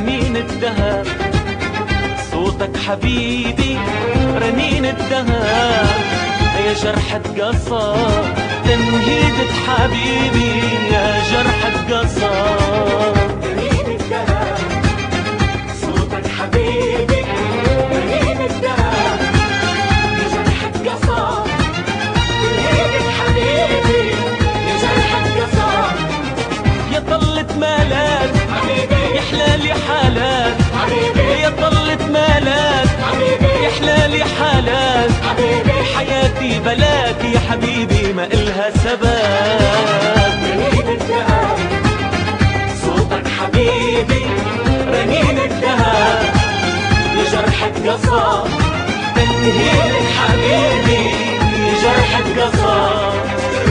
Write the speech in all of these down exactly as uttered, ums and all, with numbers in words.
رنين الدهب، صوتك حبيبي رنين الدهب، يا جرحة قصب تنهيدة حبيبي، يا جرحة قصب. رنين الدهب صوتك حبيبي رنين الدهب، يا جرحة قصب تنهيدة حبيبي، يا جرحة قصب. يا طلة مالات حبيبي يحلالي حالات حبيبي، يا طلة مالات حبيبي يحلالي حالات، حبيبي حياتي بلاك يا حبيبي ما إلها سبب. رنين الدهب صوتك حبيبي رنين الدهب، يا جرحة قصب تنهيد حبيبي يا جرحة قصب.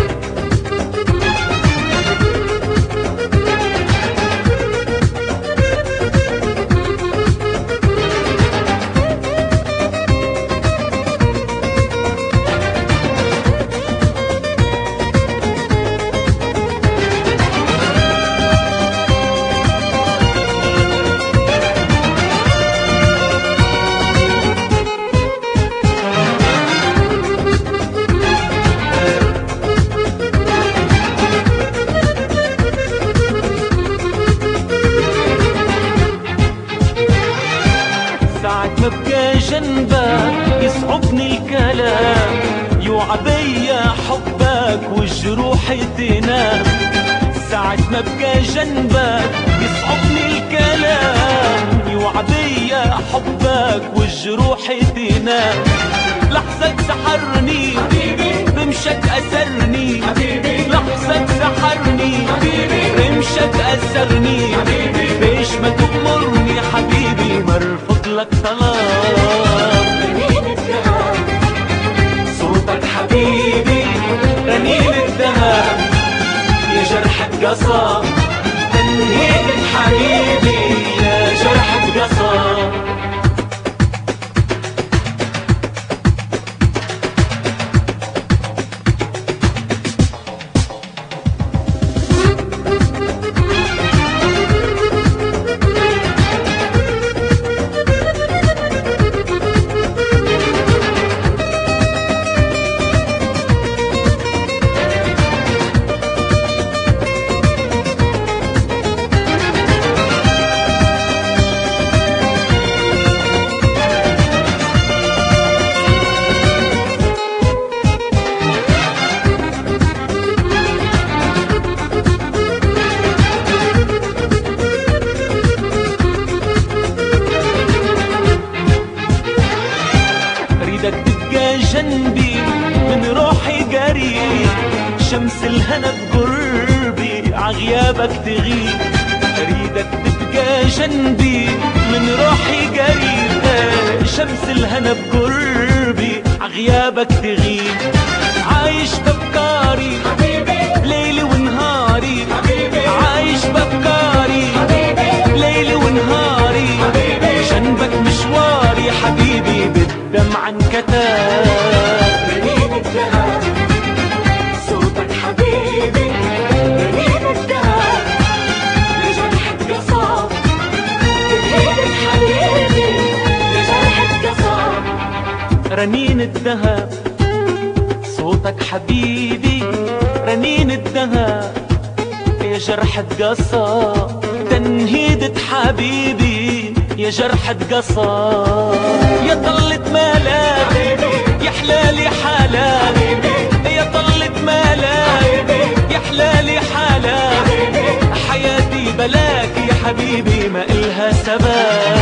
ساعة ما بقى جنبك يصعبني الكلام، يوعى بيا حبك والجروح تنام. ساعة ما بقى جنبك يصعبني الكلام، يوعى بيا حبك والجروح تنام. لحظة سحرني رمشك أسرني، لحظة سحرني رمشك أسرني، بيش ما تأمرني حبيبي مرفض لك طلب. رنين الدهب صوتك حبيبي رنين الدهب، يا جرحة قصب تنهيد حبيبي، يا جرحة قصب. ريدك تبقى جنبي من روحي قريب، شمس الهنا بقربي عغيابك تغيب. ريدك تبقى جنبي من روحي قريب، شمس الهنا بقربي عغيابك تغيب. عايش بفكاري ليلي ونهاري، عايش بفكاري ليلي ونهاري، جنبك مشواري حبيبي بالدمع انكتب. رنين الدهب صوتك حبيبي رنين الدهب، يا جرحة قصب تنهيد حبيبي، يا جرحة قصب. رنين الدهب صوتك حبيبي رنين الدهب، يا جرحة قصب تنهيدة حبيبي، يا جرحة قصب. يا طلة مالات يا حلالي حالات، يا طلة مالات يا حلالي حالات، حياتي بلاك يا حبيبي ما إلها سبب.